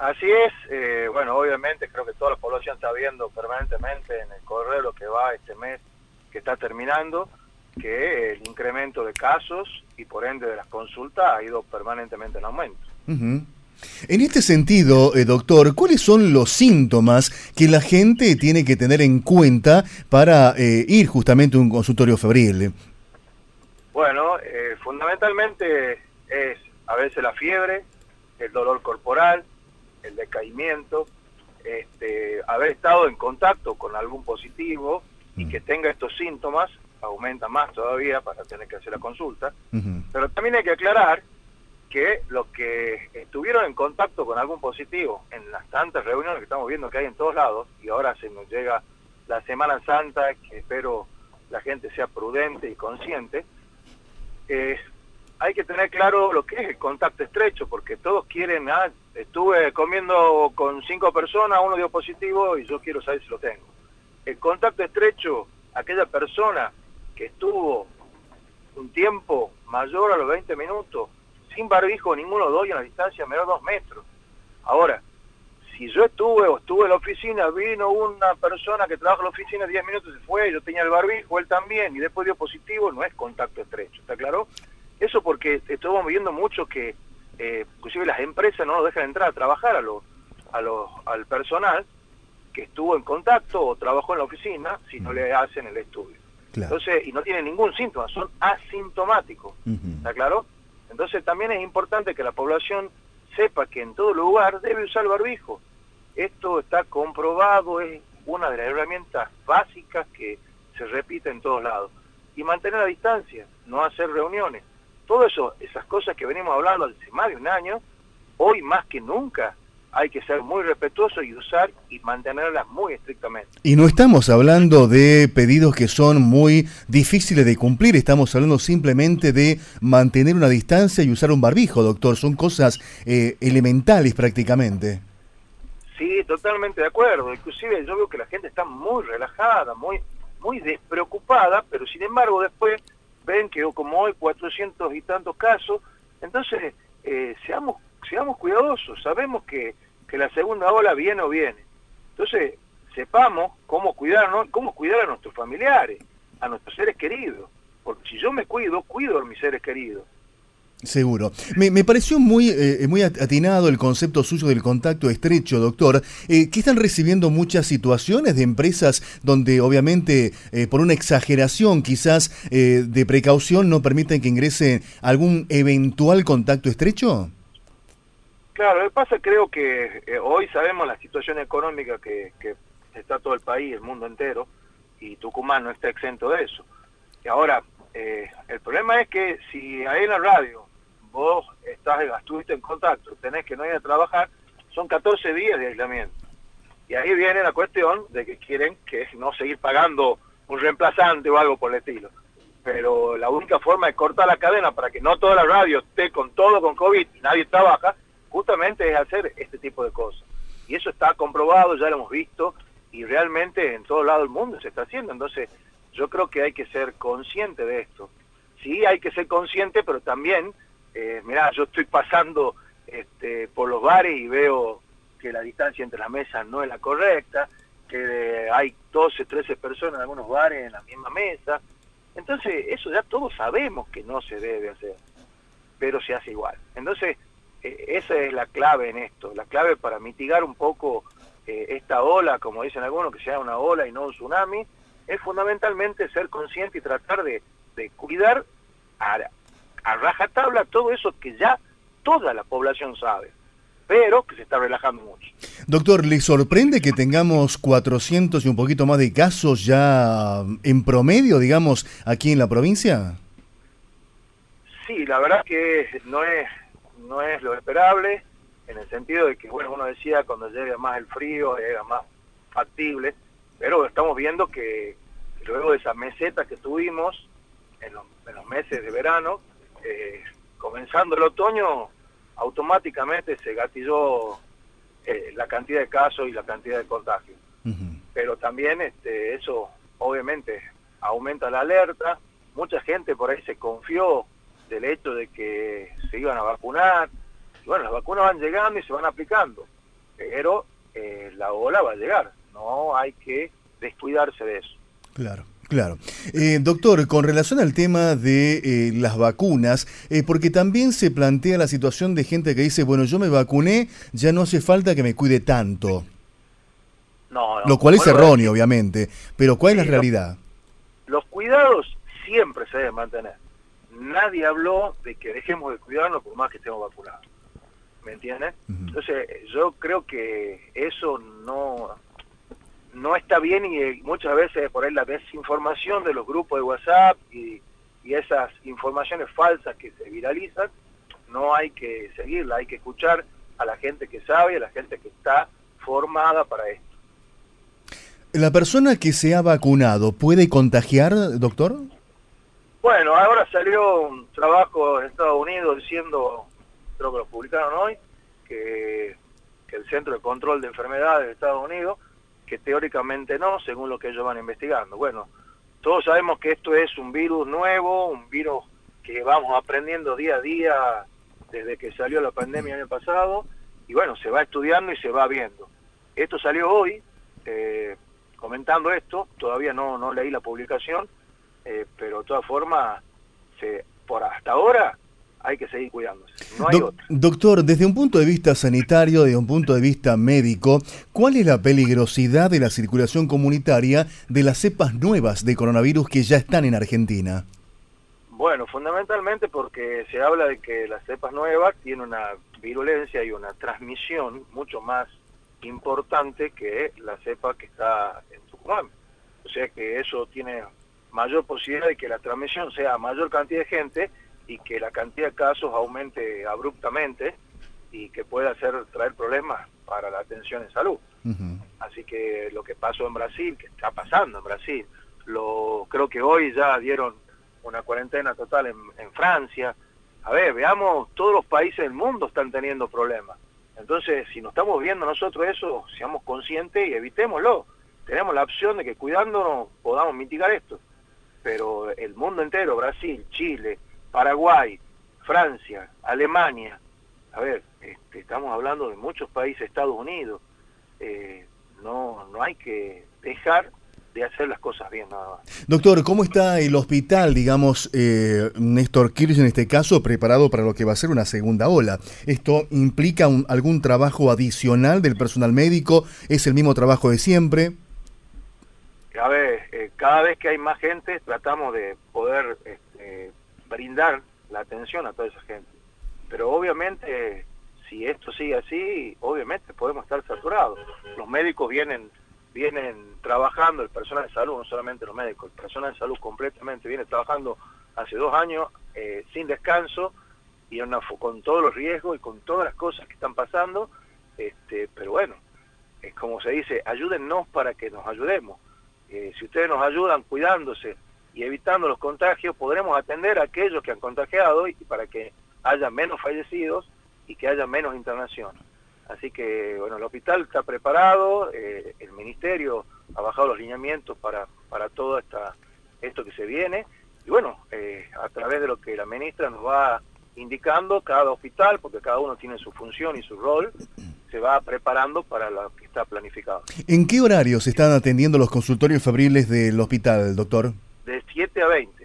Así es, bueno, obviamente creo que toda la población está viendo permanentemente en el correo lo que va este mes que está terminando, que el incremento de casos y por ende de las consultas ha ido permanentemente en aumento. Ujú. En este sentido, doctor, ¿cuáles son los síntomas que la gente tiene que tener en cuenta para ir justamente a un consultorio febril? Bueno, fundamentalmente es a veces la fiebre, el dolor corporal, el decaimiento, haber estado en contacto con algún positivo y que tenga estos síntomas, aumenta más todavía para tener que hacer la consulta. Pero también hay que aclarar que los que estuvieron en contacto con algún positivo en las tantas reuniones que estamos viendo que hay en todos lados, y ahora se nos llega la Semana Santa, que espero la gente sea prudente y consciente, hay que tener claro lo que es el contacto estrecho, porque todos quieren, estuve comiendo con 5 personas, uno dio positivo y yo quiero saber si lo tengo. El contacto estrecho, aquella persona que estuvo un tiempo mayor a los 20 minutos, sin barbijo ninguno de los dos y a la distancia menor de 2 metros. Ahora, si yo estuve en la oficina, vino una persona que trabaja en la oficina 10 minutos se fue, yo tenía el barbijo, él también, y después dio positivo, no es contacto estrecho, ¿está claro? Eso porque estamos viendo mucho que inclusive las empresas no nos dejan entrar a trabajar al personal que estuvo en contacto o trabajó en la oficina si no le hacen el estudio. Claro. Entonces, y no tienen ningún síntoma, son asintomáticos, ¿está claro? Entonces también es importante que la población sepa que en todo lugar debe usar el barbijo. Esto está comprobado, es una de las herramientas básicas que se repite en todos lados. Y mantener la distancia, no hacer reuniones. Todo eso, esas cosas que venimos hablando hace más de un año, hoy más que nunca hay que ser muy respetuosos y usar y mantenerlas muy estrictamente. Y no estamos hablando de pedidos que son muy difíciles de cumplir, estamos hablando simplemente de mantener una distancia y usar un barbijo, doctor. Son cosas elementales prácticamente. Sí, totalmente de acuerdo. Inclusive yo veo que la gente está muy relajada, muy despreocupada, pero sin embargo después ven que como hoy 400 y tantos casos, entonces seamos cuidadosos, sabemos que la segunda ola viene o viene. Entonces, sepamos cómo cuidarnos, cómo cuidar a nuestros familiares, a nuestros seres queridos, porque si yo me cuido a mis seres queridos. Seguro. Me pareció muy atinado el concepto suyo del contacto estrecho, doctor. ¿Qué están recibiendo muchas situaciones de empresas donde obviamente por una exageración quizás de precaución no permiten que ingrese algún eventual contacto estrecho? Claro, lo que pasa creo que hoy sabemos la situación económica que está todo el país, el mundo entero, y Tucumán no está exento de eso. Y ahora, el problema es que si ahí en la radio vos estuviste en contacto, tenés que no ir a trabajar, son 14 días de aislamiento. Y ahí viene la cuestión de que quieren que no seguir pagando un reemplazante o algo por el estilo. Pero la única forma de cortar la cadena para que no toda la radio esté con COVID y nadie trabaja, justamente es hacer este tipo de cosas. Y eso está comprobado, ya lo hemos visto, y realmente en todo lado del mundo se está haciendo. Entonces, yo creo que hay que ser consciente de esto. Sí, hay que ser consciente, pero también, mirá, yo estoy pasando por los bares y veo que la distancia entre las mesas no es la correcta, que hay 12, 13 personas en algunos bares en la misma mesa. Entonces, eso ya todos sabemos que no se debe hacer, pero se hace igual. Entonces, esa es la clave en esto, la clave para mitigar un poco esta ola, como dicen algunos, que sea una ola y no un tsunami, es fundamentalmente ser consciente y tratar de cuidar a rajatabla todo eso que ya toda la población sabe, pero que se está relajando mucho. Doctor, ¿le sorprende que tengamos 400 y un poquito más de casos ya en promedio, digamos, aquí en la provincia? Sí, la verdad que no es lo esperable, en el sentido de que, bueno, uno decía cuando llega más el frío, llega más factible, pero estamos viendo que luego de esa meseta que tuvimos en los meses de verano, comenzando el otoño, automáticamente se gatilló la cantidad de casos y la cantidad de contagios. Pero también eso obviamente aumenta la alerta, mucha gente por ahí se confió del hecho de que se iban a vacunar, y bueno, las vacunas van llegando y se van aplicando, pero la ola va a llegar, no hay que descuidarse de eso. Claro. Claro. Doctor, con relación al tema de las vacunas, porque también se plantea la situación de gente que dice, bueno, yo me vacuné, ya no hace falta que me cuide tanto. No, Lo cual es erróneo, obviamente, pero ¿cuál es la realidad? Los cuidados siempre se deben mantener. Nadie habló de que dejemos de cuidarnos por más que estemos vacunados. ¿Me entiendes? Entonces, yo creo que eso no está bien, y muchas veces por ahí la desinformación de los grupos de WhatsApp y esas informaciones falsas que se viralizan, no hay que seguirla, hay que escuchar a la gente que sabe y a la gente que está formada para esto. ¿La persona que se ha vacunado puede contagiar, doctor? Bueno, ahora salió un trabajo en Estados Unidos diciendo, creo que lo publicaron hoy, que el Centro de Control de Enfermedades de Estados Unidos, que teóricamente no, según lo que ellos van investigando. Bueno, todos sabemos que esto es un virus nuevo, un virus que vamos aprendiendo día a día desde que salió la pandemia el año pasado, y bueno, se va estudiando y se va viendo. Esto salió hoy, comentando esto, todavía no leí la publicación, pero de todas formas, por hasta ahora hay que seguir cuidándose, no hay otra. Doctor, desde un punto de vista sanitario, desde un punto de vista médico, ¿cuál es la peligrosidad de la circulación comunitaria de las cepas nuevas de coronavirus que ya están en Argentina? Bueno, fundamentalmente porque se habla de que las cepas nuevas tienen una virulencia y una transmisión mucho más importante que la cepa que está en Tucumán. O sea que eso tiene mayor posibilidad de que la transmisión sea a mayor cantidad de gente y que la cantidad de casos aumente abruptamente y que pueda traer problemas para la atención en salud. Así que lo que pasó en Brasil, que está pasando en Brasil, creo que hoy ya dieron una cuarentena total en Francia. A ver, veamos, todos los países del mundo están teniendo problemas. Entonces, si no estamos viendo nosotros eso, seamos conscientes y evitémoslo. Tenemos la opción de que cuidándonos podamos mitigar esto. Pero el mundo entero, Brasil, Chile, Paraguay, Francia, Alemania, a ver, estamos hablando de muchos países, Estados Unidos, no hay que dejar de hacer las cosas bien nada más. Doctor, ¿cómo está el hospital, digamos, Néstor Kirchner en este caso, preparado para lo que va a ser una segunda ola? ¿Esto implica algún trabajo adicional del personal médico? ¿Es el mismo trabajo de siempre? A ver, cada vez que hay más gente tratamos de poder brindar la atención a toda esa gente. Pero obviamente, si esto sigue así, obviamente podemos estar saturados. Los médicos vienen trabajando, el personal de salud, no solamente los médicos, el personal de salud completamente viene trabajando hace 2 años sin descanso y con todos los riesgos y con todas las cosas que están pasando, pero bueno, es como se dice, ayúdennos para que nos ayudemos. Si ustedes nos ayudan cuidándose y evitando los contagios, podremos atender a aquellos que han contagiado y para que haya menos fallecidos y que haya menos internación. Así que, bueno, el hospital está preparado, el ministerio ha bajado los lineamientos para todo esto que se viene, y bueno, a través de lo que la ministra nos va indicando, cada hospital, porque cada uno tiene su función y su rol, se va preparando para lo que está planificado. ¿En qué horarios están atendiendo los consultorios febriles del hospital, doctor? De 7 a 20.